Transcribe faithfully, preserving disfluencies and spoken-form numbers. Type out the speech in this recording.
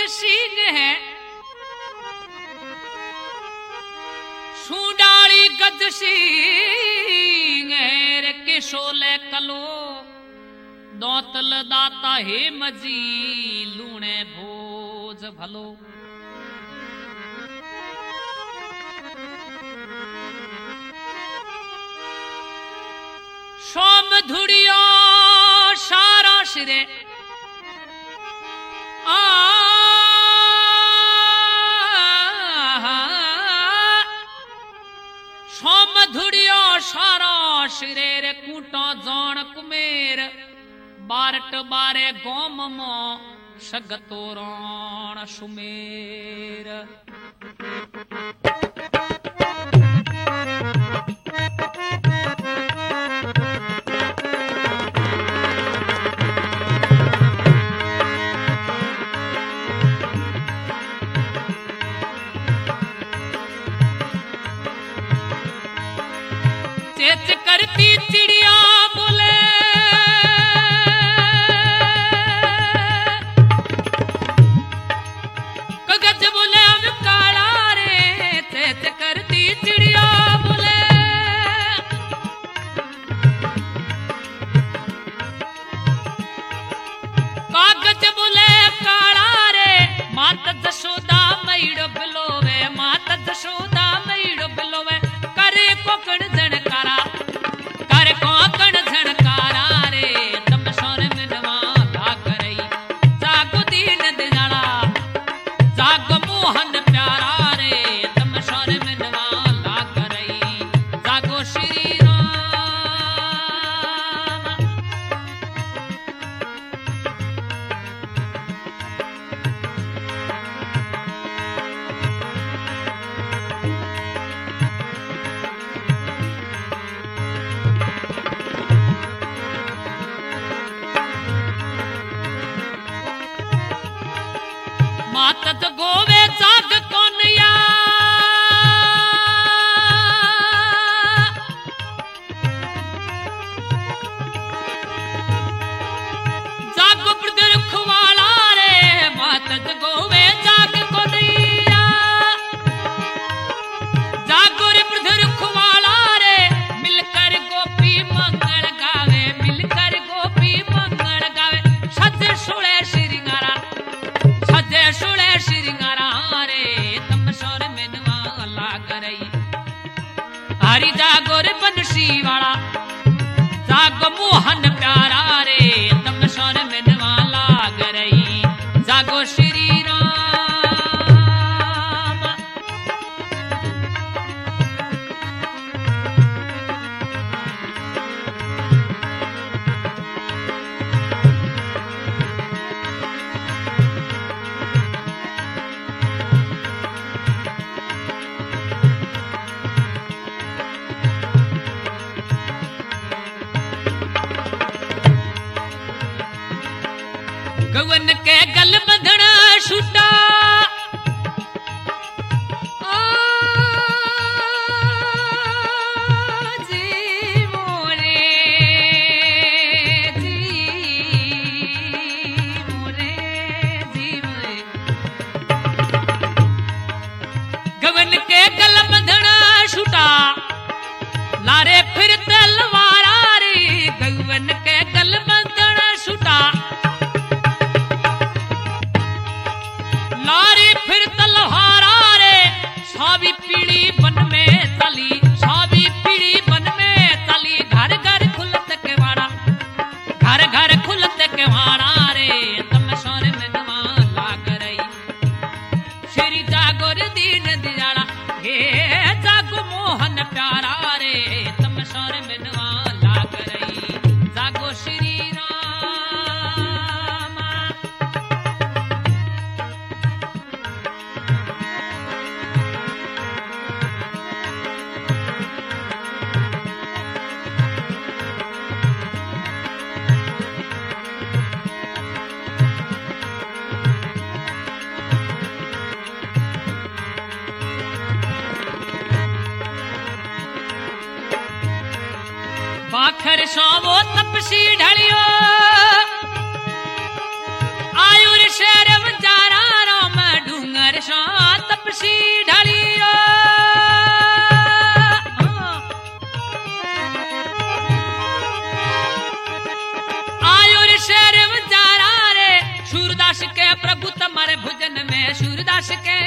सींग है सूडाली गज सींग है किशोले कलो दौतल दाता हे मजी लूणे भोज भलो सोम धुड़ियो सारा सिरे आ सोम धुड़ियो सारा सिरे रे कूटो जौन कुमेर बारट बारे गोम मो सगतो रण सुमेर चेच करती चिड़िया बोले कगज बोले अब काला रे चेच करती चिड़िया बोले कागज बोले काला रे मात जशोदा मैड़ बिलोवे मात जशोदा मैड़ बिलोवे करे कोकण झणकारा करे कोकण झणकारा रे तम सोर मिनवा लाग रही जागो दीन दिनाला जागो मोहन प्यारा रे तम सोर मिनवा लाग रही जागो श्री राम मातत गोवे जाग कोनिया जागो प्रदर खुवाला रे मातत गोवे जाग कोनिया जागो रे प्रदर खुवाला रे मिलकर गोपी मंगल गावे मिलकर गोपी मंगल गावे सज सुळे श्रृंगारा सजे सुळे श्रृंगारा रे तम सोर मिनवा लाग रही हरि जागो रे बंसी वाला जागो मोहन प्यारा रे तम सोर मिनवा लाग रही जागो श्री राम गवन के गल बंधन छूटा आ जी मोरे जी मोरे जी मोरे गवन के गल बंधन छूटा लारे फिर तलवारा रे गवन के गल बंधन छूटा लारी फिर तलवारा रे सावी पीड़ी बन में तली सावी पीड़ी बन में तली घर घर खुलत के वाड़ा घर घर खुलत के वाड़ा रे तम सोर मिनवा लाग रही श्री जागो रे दीन दियाला हे जागो मोहन प्यारा रे तम सोर मिनवा लाग रही जागो श्री राम सूरदास के